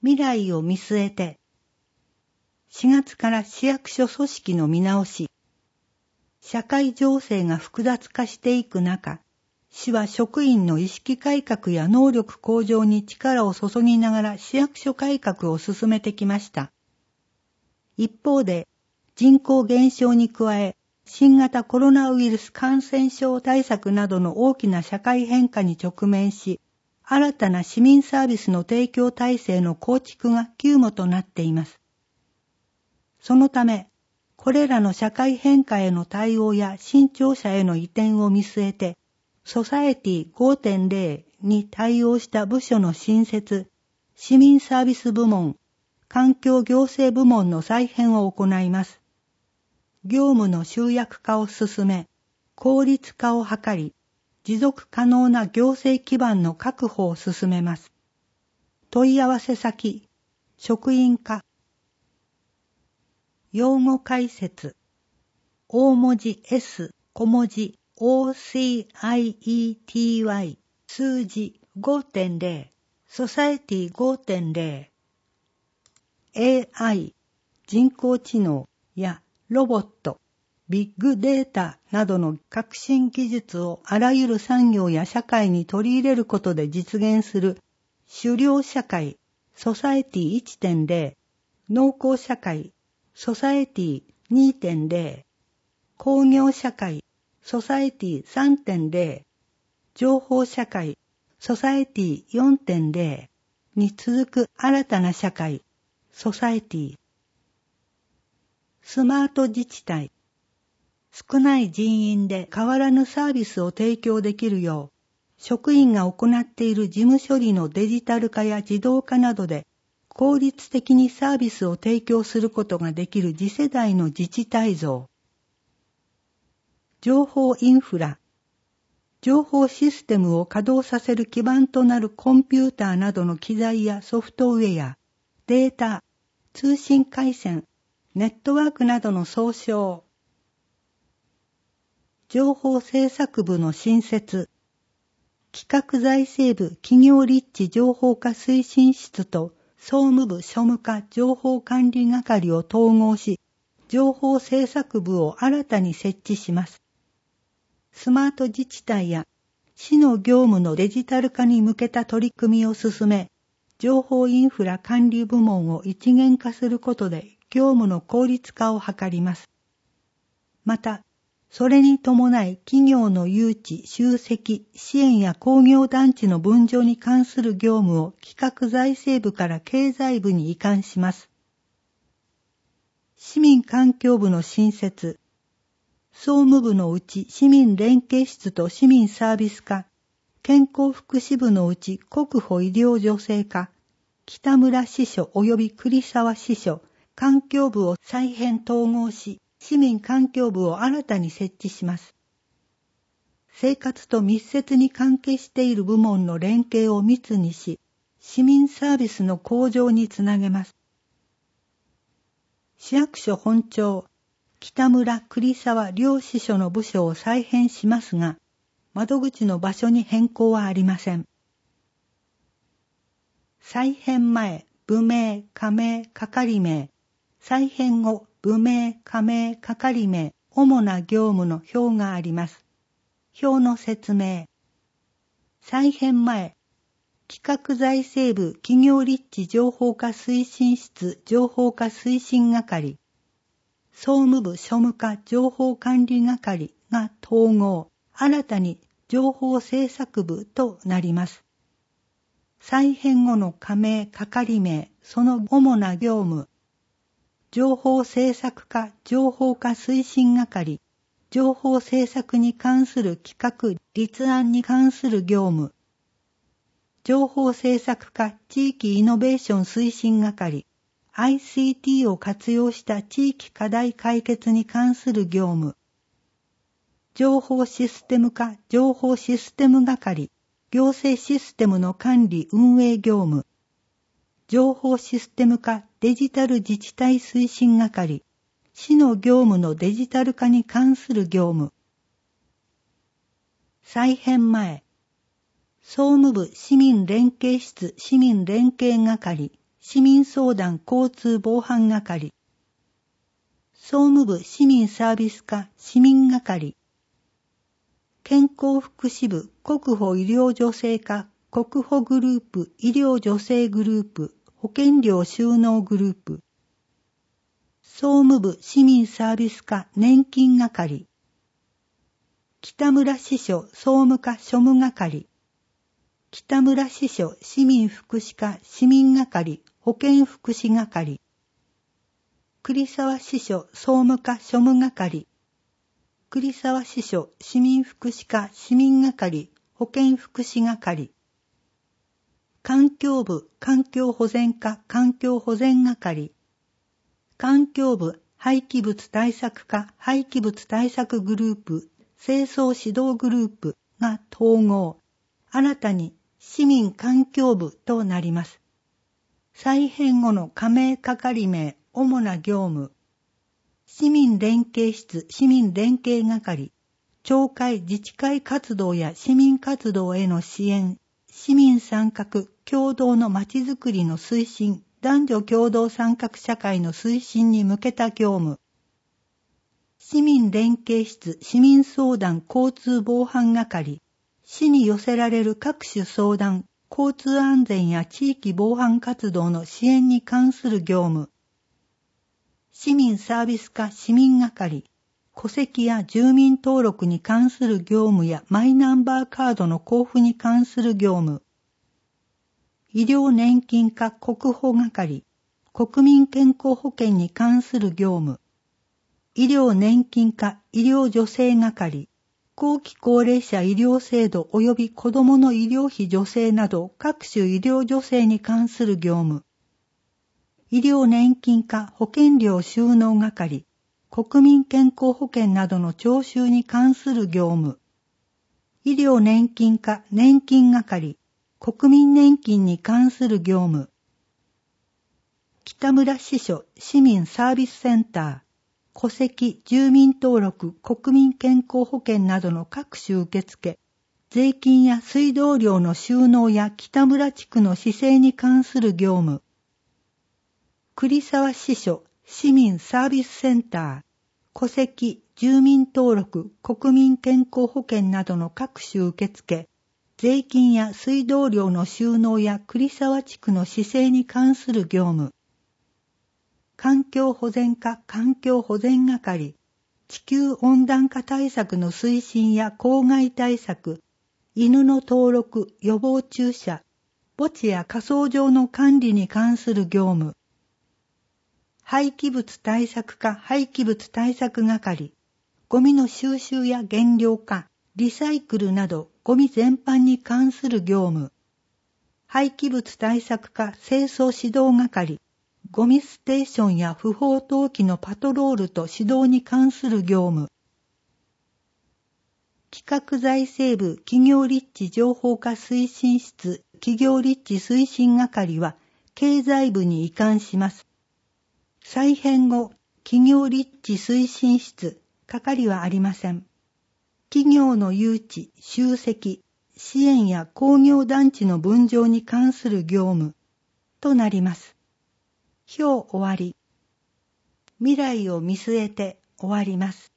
未来を見据えて、4月から市役所組織の見直し、社会情勢が複雑化していく中、市は職員の意識改革や能力向上に力を注ぎながら市役所改革を進めてきました。一方で、人口減少に加え、新型コロナウイルス感染症対策などの大きな社会変化に直面し、新たな市民サービスの提供体制の構築が急務となっています。そのため、これらの社会変化への対応や新庁舎への移転を見据えて、ソサエティ 5.0 に対応した部署の新設、市民サービス部門、環境行政部門の再編を行います。業務の集約化を進め、効率化を図り、持続可能な行政基盤の確保を進めます。問い合わせ先、職員課。用語解説。大文字 S、小文字 OCIETY、数字 5.0、ソサエティ 5.0、AI、人工知能やロボット、ビッグデータなどの革新技術をあらゆる産業や社会に取り入れることで実現する狩猟社会、ソサエティ 1.0、農耕社会、ソサエティ 2.0、工業社会、ソサエティ 3.0、情報社会、ソサエティ 4.0 に続く新たな社会、ソサエティ。スマート自治体。少ない人員で変わらぬサービスを提供できるよう、職員が行っている事務処理のデジタル化や自動化などで、効率的にサービスを提供することができる次世代の自治体像。情報インフラ。情報システムを稼働させる基盤となるコンピューターなどの機材やソフトウェア、データ、通信回線、ネットワークなどの総称。情報政策部の新設。企画財政部企業立地情報化推進室と総務部庶務課情報管理係を統合し、情報政策部を新たに設置します。スマート自治体や市の業務のデジタル化に向けた取り組みを進め、情報インフラ管理部門を一元化することで業務の効率化を図ります。また、それに伴い企業の誘致、集積、支援や工業団地の分譲に関する業務を企画財政部から経済部に移管します。市民環境部の新設。総務部のうち市民連携室と市民サービス課、健康福祉部のうち国保医療助成課、北村支所及び栗沢支所、環境部を再編統合し、市民環境部を新たに設置します。生活と密接に関係している部門の連携を密にし、市民サービスの向上につなげます。市役所本庁、北村栗沢両支所の部署を再編しますが、窓口の場所に変更はありません。再編前、部名、課名、係名、再編後、部名、課名、係名、主な業務の表があります。表の説明。再編前、企画財政部企業立地情報化推進室情報化推進係、総務部庶務課情報管理係が統合、新たに情報政策部となります。再編後の課名、係名、その主な業務、情報政策課情報化推進係、情報政策に関する企画、立案に関する業務、情報政策課地域イノベーション推進係、ICT を活用した地域課題解決に関する業務、情報システム課情報システム係、行政システムの管理運営業務、情報システム課デジタル自治体推進係、市の業務のデジタル化に関する業務。再編前、総務部市民連携室市民連携係、 市民相談交通防犯係、総務部市民サービス課市民係、健康福祉部国保医療助成課国保グループ医療助成グループ保険料収納グループ、総務部市民サービス課年金係、北村支所総務課庶務係、北村支所市民福祉課市民係保健福祉係、栗沢支所総務課庶務係、栗沢支所市民福祉課市民係保健福祉係、環境部環境保全課環境保全係、環境部廃棄物対策課廃棄物対策グループ清掃指導グループが統合、新たに市民環境部となります。再編後の加盟係名、主な業務、市民連携室市民連携係、町会自治会活動や市民活動への支援、市民参画共同のまちづくりの推進、男女共同参画社会の推進に向けた業務、市民連携室市民相談交通防犯係、市に寄せられる各種相談、交通安全や地域防犯活動の支援に関する業務、市民サービス課市民係、戸籍や住民登録に関する業務やマイナンバーカードの交付に関する業務、医療年金課国保係、国民健康保険に関する業務、医療年金課医療助成係、後期高齢者医療制度及び子どもの医療費助成など各種医療助成に関する業務、医療年金課保険料収納係、国民健康保険などの徴収に関する業務、医療年金課年金係、国民年金に関する業務、北村支所市民サービスセンター、戸籍、住民登録、国民健康保険などの各種受付、税金や水道料の収納や北村地区の市政に関する業務、栗沢支所市民サービスセンター、戸籍、住民登録、国民健康保険などの各種受付、税金や水道料の収納や栗沢地区の市政に関する業務、環境保全課環境保全係、地球温暖化対策の推進や公害対策、犬の登録、予防注射、墓地や火葬場の管理に関する業務、廃棄物対策課廃棄物対策係、ゴミの収集や減量化、リサイクルなどゴミ全般に関する業務、廃棄物対策課清掃指導係、ゴミステーションや不法投棄のパトロールと指導に関する業務、企画財政部企業立地情報化推進室企業立地推進係は経済部に移管します。再編後、企業立地推進室、係はありません。企業の誘致、集積、支援や工業団地の分譲に関する業務となります。表終わり。未来を見据えて終わります。